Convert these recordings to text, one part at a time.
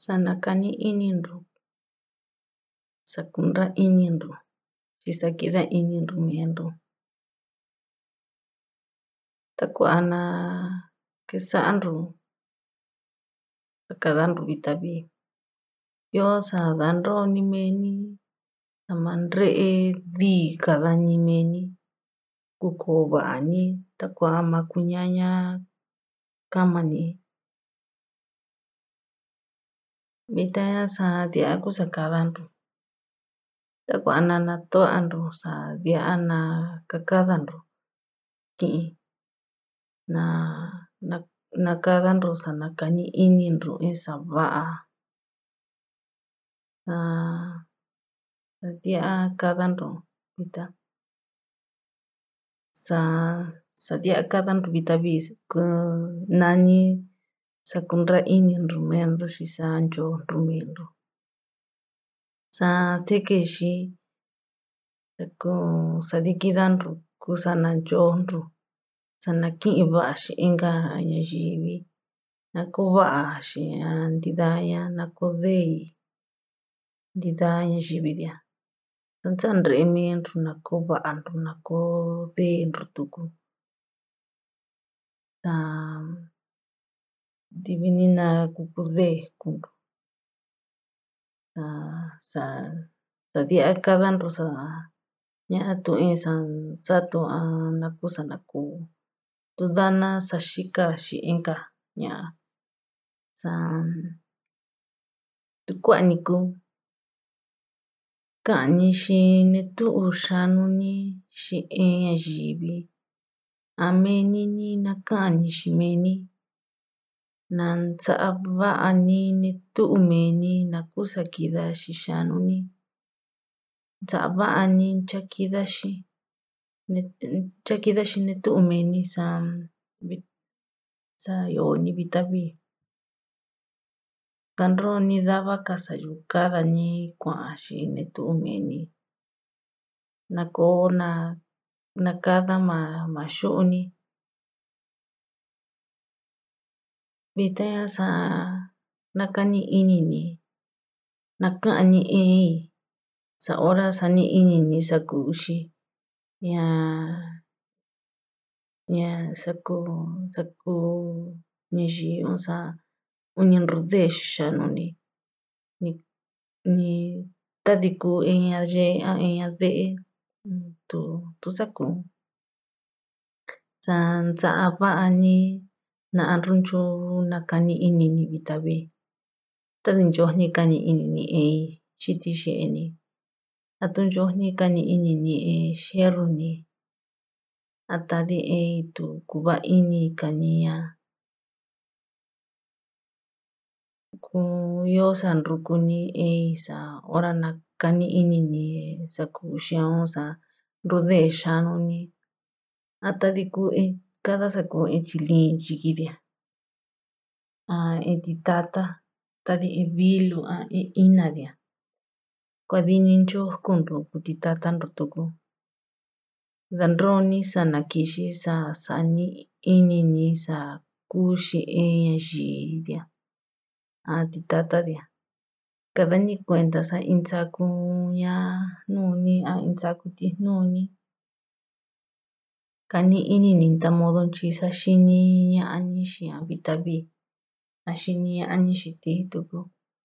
Sanakani ininru sakunra ininru chisakida ininru menru takuana kesanru sakadanru vitavi yosa danroni meni samanre di kadañi meni kukuvani takua makuñaña kamani vitaya sadia kusakadanru takuana natuanru sadiana kakadanru kii nakadanru sanakani ininru esa va'a sadia kadanru vita sadia kadanru vitavi nani sakunra ininru menru xisanchonru menru satekexi saku sadikidanru kusananchonru sanaki vaxi inka ñayivi nakuvaxi ntidaña nakudei ntida ñayivi dia sanre menru nakuvanru nakudenru tuku divini nakukude kunru sadia kadanru sa ña'a tu'isa satua nakusanaku tudana saxika xinka ña'a tukuaniku kanixi netuu xanuni xii ñayivi amenini nakani ximeni nansavani netumeni nakusakida xixanuni nsavani chakidaxi netumeni sayoni vitavi tanroni dava kasayukadañi kuaxi netumeni nakona nakada maxu'uni vitaya sa nakani inini nakani sa hora sani inini sakuxi ña saku ñayivi osa uñenrude xixanuni ni tadiku iña yee a iña dee tusaku sansavani nanrunchu nakani inini vitavi tadinchojni kani inini xiti xe'eni atunyojni kani inini xerruni atadi tukuva ini kaniña kuyosa nrukuni sa hora nakani inini sakuxion sa nrude xanuni atadiku kada saku chilin yikidia titata tadi vilu inadia kuadini nchojkunru kutitatanru tuku danroni sanakixi sani inini sakuxi ñayividia titatadia kadañi kuenta sa insakuña nuni insaku tijnuni kani inini tamodonchi saxini ña'ani xia vitavi axini ña'ani xiti tuku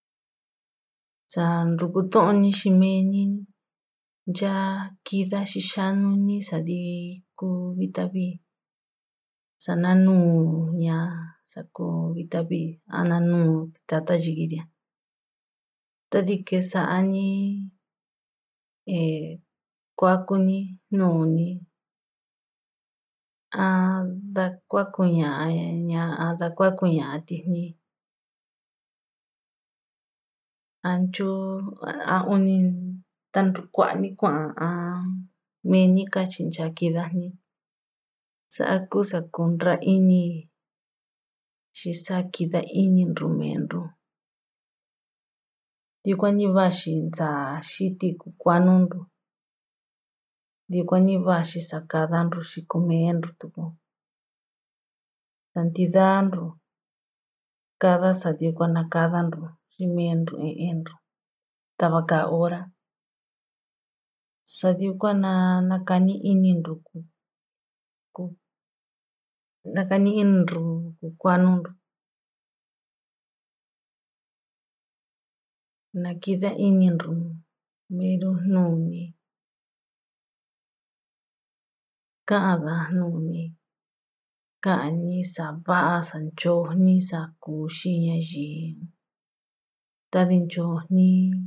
sanrukutoni ximeni yakida xixanuni sadiku vitavi sananuña saku vitavi nanu titata yikidia tadi kesa'ani kuakuni nuni dakuakuña tijni anchu uni tanrukuani kua'a meni kachincha kidajni saku sakunra ini xisakida ininru menru tikuani vaxi xiti kuanunru tikuani vaxi sakadanru xikomenru tuku santidanru kada sadikua nakadanru rimenru enru tavaka hora sadiuka nakani ininru nakani ininru kukuanunru nakitha ininru meru nuni ka'ava nuni ka'ani sava'a santyojni sakuxi ñayivi tadii ntyojni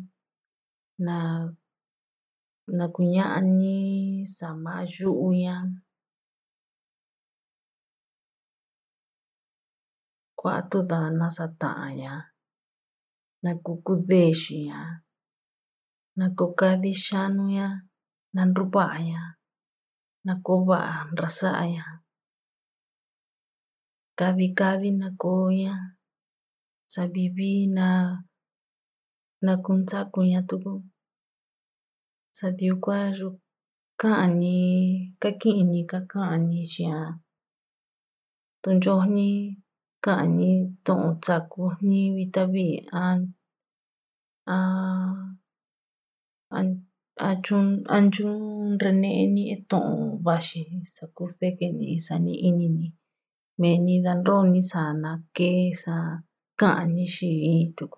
nakuña'ni sama yu'uña kua'a tudana sata'aña naku kudexiña naku kadhi xanuña nanruva'aña nako'o va'a rasa'aña kadhi nako'oña savivi nakuntsakuña tuku sadiukua ka'ani kakini kaka'ani xi'a tunyojni ka'ani tu'un tsakujni vitavi a nchunrene'eni tu'un vaxi sakuthekeni sani'inini meni danroni sanakee saka'ani xi'i tuku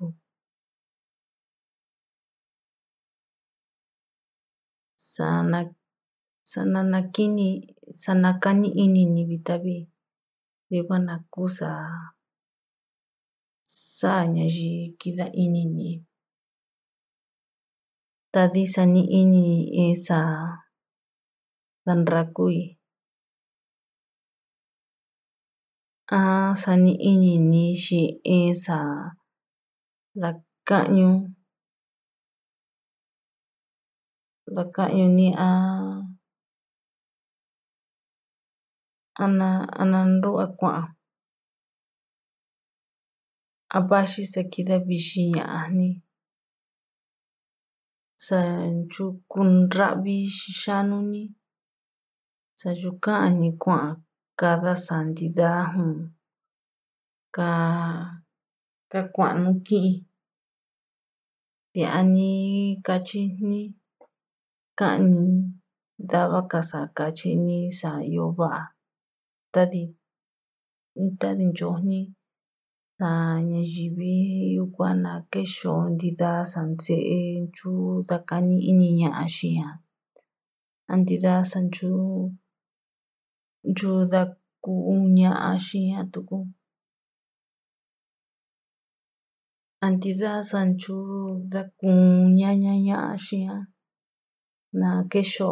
sanakani inini vitavi yukua nakusa sa'a ñayivi kitha inini tadii sani'ini esa danrakui a sani'inini xi'isa dakañuni ananru a kua'a a vaxi sakitha vixi ña'ajni santyukunravi xixanuni sayuka'ani kua'a kada santidaju kakua'anu ki'i tia'ani kachini ka'ani davaka sakachini sayo va'a tadii ntyojni sa ñayivi yukua nakexo ntida sanse'e ntyudakani ini ña'a xi'a a ntida ntyudaku'u ña'a xi'a tuku a ntida santyudakuñaña ña'a xi'a nakexo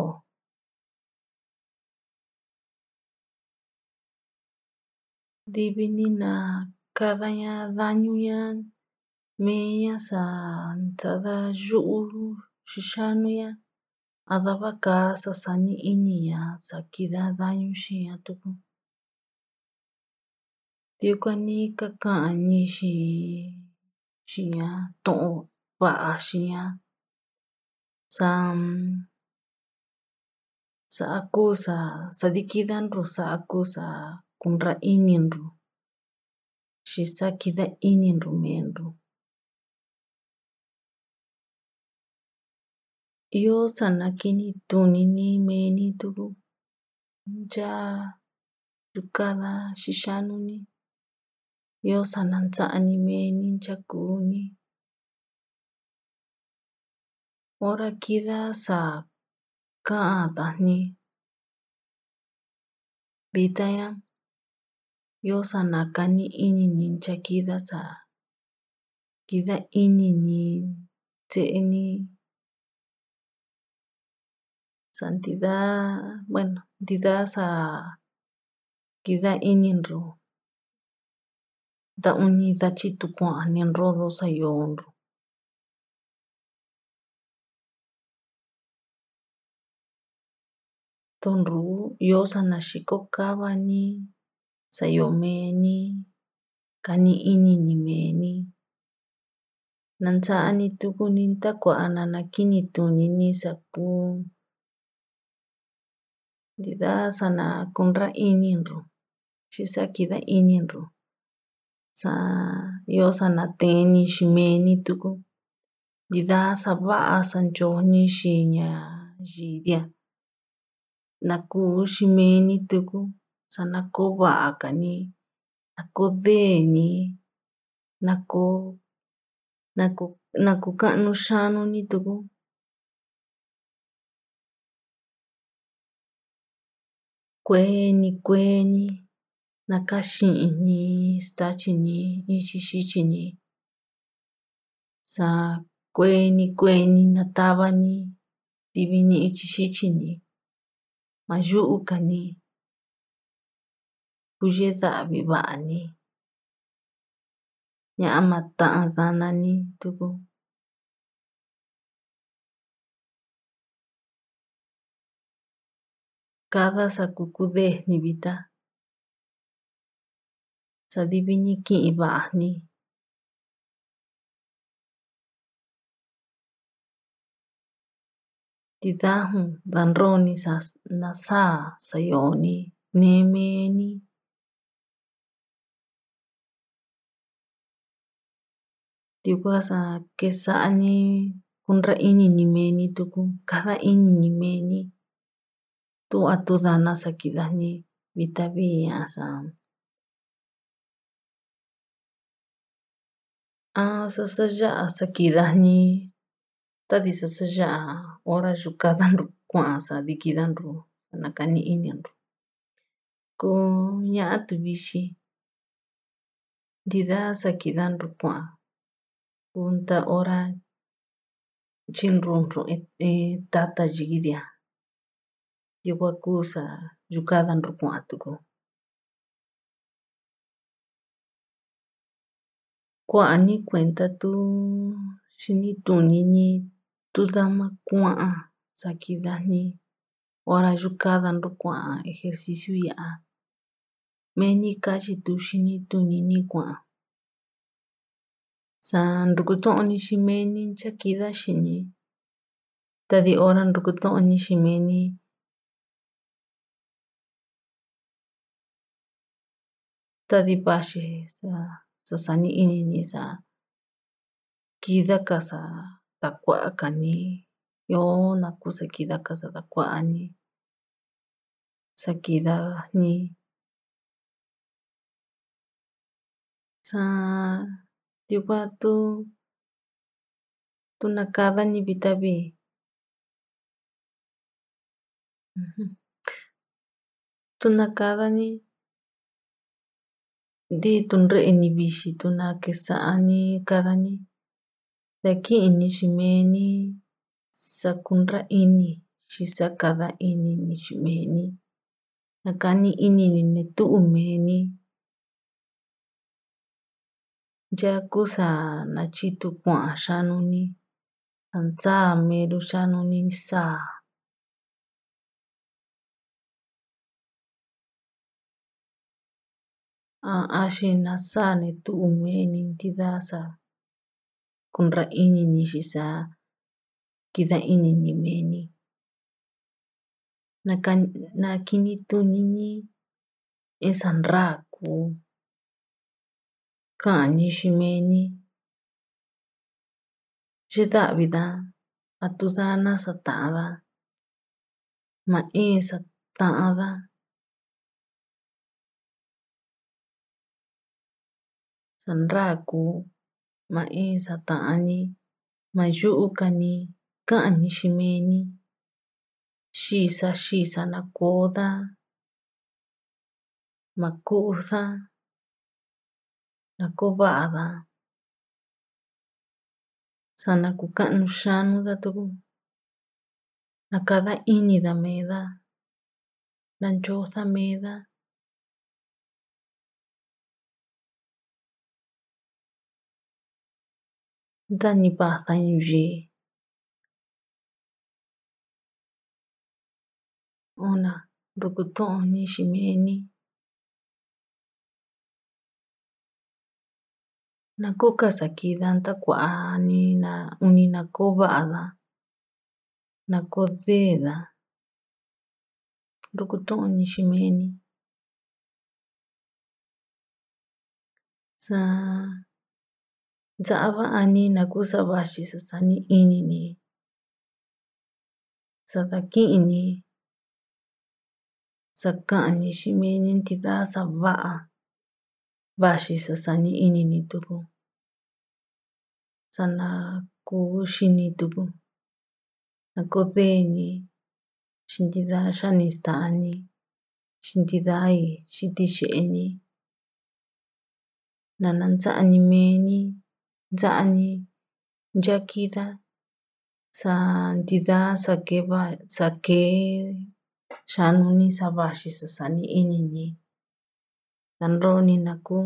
divini nakadaña dañuña meña santsada yu'u xixanuña a davaka sasani'iniña sakitha dañu xi'a tuku tiukuani kaka'ani xi'a tu'un va'a xi'a sa'akusa sadikithanru sa'akusa kunra ininru xisakitha ininru menru iyo sanakini tunini meni tuku yukada xixanuni iyo sanantsa'ani meni ntyakuni hora kitha saka'atajni vitaña iyo sanakani inini ntyakitha sakitha inini tse'eni ntida sakitha ininru ta'uni dachi tukua'a ninrodo sayonru tonru iyo sanaxiko kavani sayomeni kani inini meni nantsa'ani tukuni ntakua'a nanakini tunini saku ntida sanakunra ininru xisakitha ininru Iyo sanatɨɨni ximeeni tuku ntidaa sava'a santyoni xii ñayɨ́dia nakuu ximeeni tuku sanakoo va'akani nakoo deeni nakoo ka'anu xaanuni tuku kueni nakaxi'ini statyini ityi xítyini kueni natavani ntivini ityi xítyini mayu'ukani kuyee da'vi va'ani ña'a maa ta'an danani tuku kada sakukudejni vita sadivini ki'i va'ani ntidaju danrooni nasaa sayoni ne'emeeni tiukuasa kesa'ani kunra inini meeni tuku kada inini meeni tu a tu dana sakidajni vitavi ña'asa sasaya'a sakidajni tati sasaya'a hora yukadantu kua'a sadikidantu nakani'iniantu koo ña'a tuvixi ntidaa sakidantu kua'a punta hora tyinruntu tata yikidia yukua kusa yukadantu kua'a tuku kua'ani kuenta tu xinitunini tu dama kua'a sakidajni hora yukadantu kua'a ejercicio ya'a meeni katyitu xinitunini kua'a sandukutu'uni ximeeni ntyakida xini tadi hora ndukutu'uni ximeeni tadi vaxi sasani inini sakidaka sadakua'akani yoo naku sakidaka sadakua'ani sakidajni tiukua tu nakadani vitavi tu nakadani ntii tunre'eni vixi tu nakesa'ani kadani saki'ini ximeeni sakunra ini xi sakada inini ximeeni nakani inini netu'u meeni yakusa nachitu kua'a xaanuni santsaa meru xaanuni saa axi nasaa netu'u meeni ntidaa sakunra inini xi sakida inini meeni nakinitunini in sanraku ka'ani ximeeni yeda'vida a tu dana sata'ada ma'i sata'ada sanraku ma'i sata'ani mayu'ukani ka'ani ximeeni xisa nakooda maku'uda nakoo va'ada sanakuka'nu xaanuda tuku nakada inida meeda nantyooda meeda ntani vajda ñuyii una ndukutu'uni ximeeni nakuka sakida ntakua'ani uni nakoo va'ada nakoo deeda ndukutu'uni ximeeni Sa dza'a va'a ni naku savaxi sasani inini sadaki'ini saka'ani xi'in mi'ini ntidá sava'a vaxi sasani inini tuku sanaku xini tuku nakodeeni xi'in ntidá xani sta'ani xi'in ntidái xitixe'eni nanantsa'ani mi'ini ntsa'ani ndyakida sa ntidá sake xanuni savaxi sasani inini tanroni naku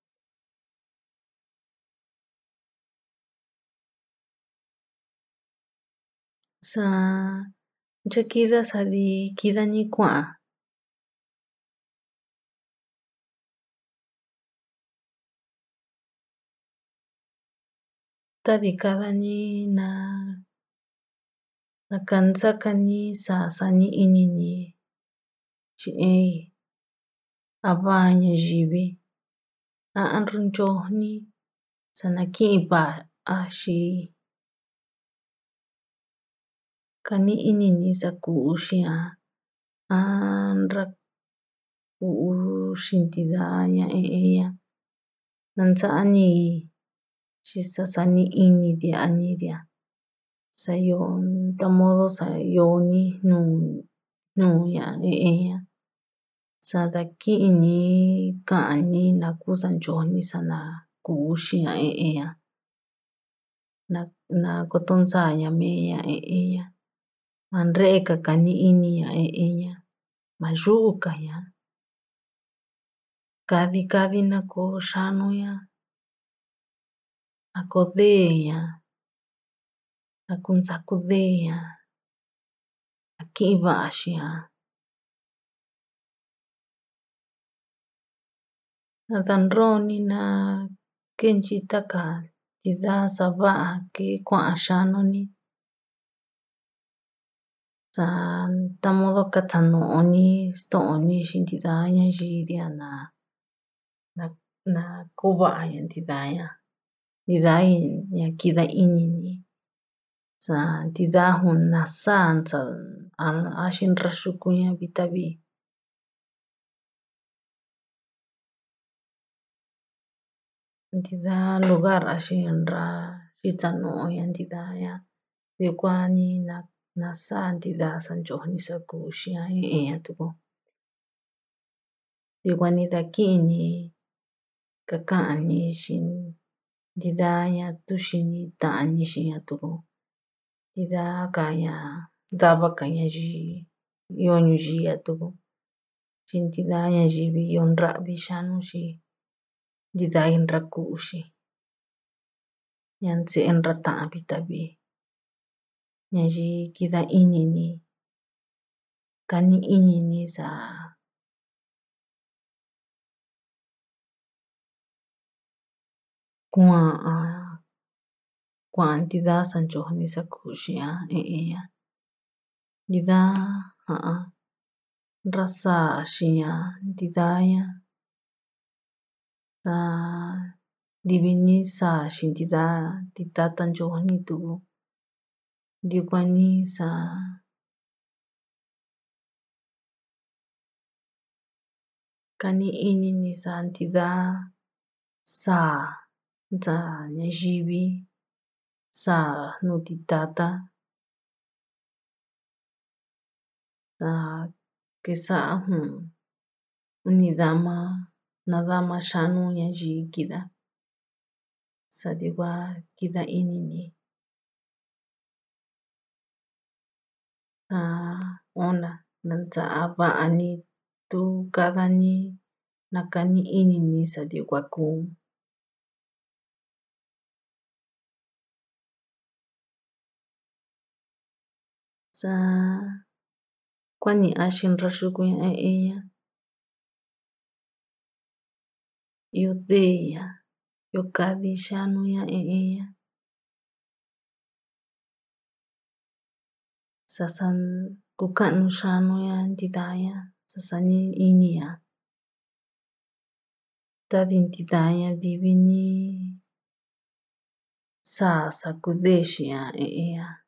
sa ndyakida sadi kidani kua'a tadi kadani nakantsakani sasani inini chi'í ava ñayivi a'anruntyojni sanaki'i va'axi kani inini saku'u xi'a anraku'u xi'in ntidäña e'eña nantsa'ani xisasani ini dia'anidia sayon tamodo sayoni jnu'uña e'eña sadaki'ini ka'ani naku santyojni sanaku'u xi'a e'eña nakotonsa'aña mi'íña e'eña manre'ekakani iniña e'eña mayu'ukaña kadi nakoxanuña nakodeña nakuntsakudeña naki'i va'a natanroni nakenchi taka ntidá sava'a ke kua'a xanuni sa tamodo katsano'oni sto'oni xi'in ntidá ñayidia nakuva'aña ntidäña kida inini sa ntidá jun nasantsa axi nraxukuña vitavi ntidá lugar axi nraxitsano'oña ntidäña yukuani nasa ntidá santyojni saku'u xi'a e'eña tuku yukuani daki'ini kaka'ani xi'in ntidäña tuxini ta'ani xi'inña tuku ntidakaña davakaña ɨó ñuyi'a tuku xi'in ntidá ñayivi ɨó nravi xanuxi ntidá inraku'uxi ña nse'e nrata'a vitavi ñayii kida inini kani inini sa kua'a ntidá santyojni saku'u xi'a e'eña ntidá nrasaxiña ntidäña sa ntivini saxi ntidá tantyojni tuku yukuani sa kani inini sa ntidá sa'a ntsa ñayivi sa'a nuu titata sa kesa'a nadama xanu ñayii kida sadikua kida inini sa ona nantsa'a va'ani tu kadani nakani inini sadikuaku sa kuani'axi nraxukuña e'eña ɨó de'eña ɨó kadi xanuña e'eña sasa kuka'anu xanuña ntidäña sasani iniña tadintidhanya divini sasa kudheshiya